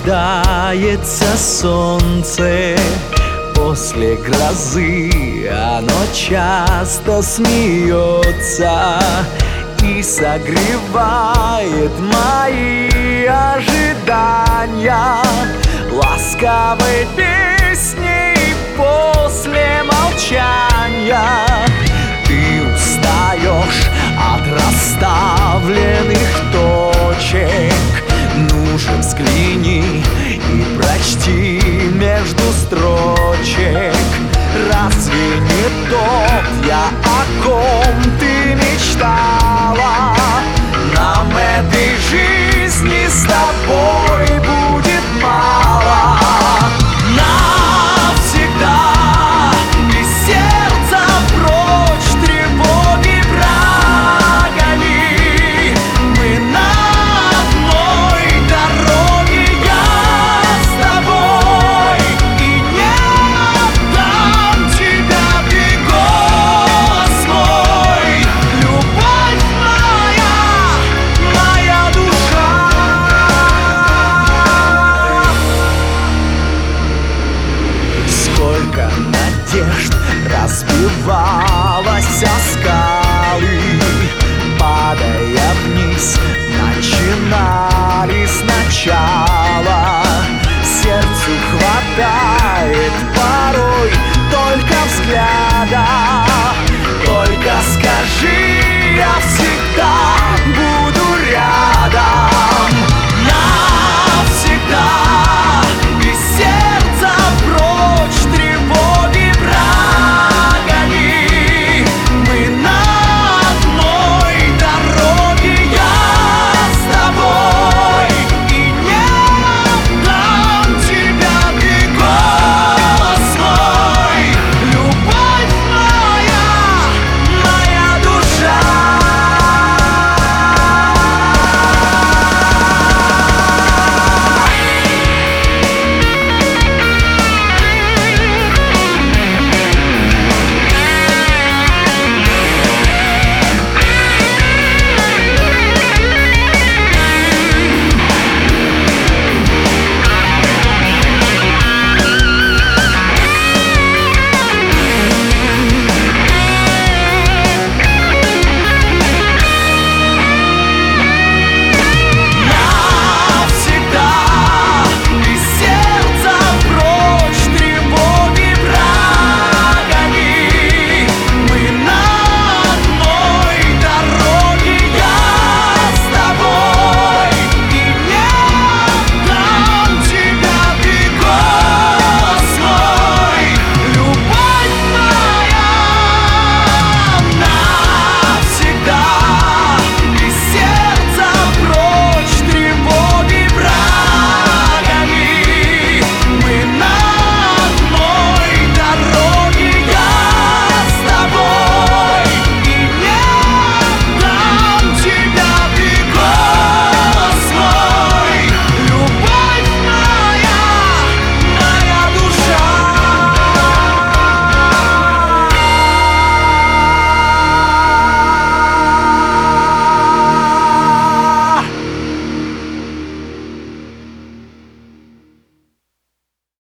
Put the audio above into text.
рождается солнце после грозы, оно часто смеется и согревает мои ожидания ласковой песней после молчания. Ты устаешь от расставленных точек, ну-же взгляни и прочти между строчек. Разве не тот я, о ком ты мечтала? Нам этой жизни с тобой будет мало. Навсегда из сердца прочь тревоги прогони. Мы на одной дороге, я с тобой, и не отдам тебя ты, голос мой. Любовь моя, моя душа. Сколько надежд разбивалась о скалы,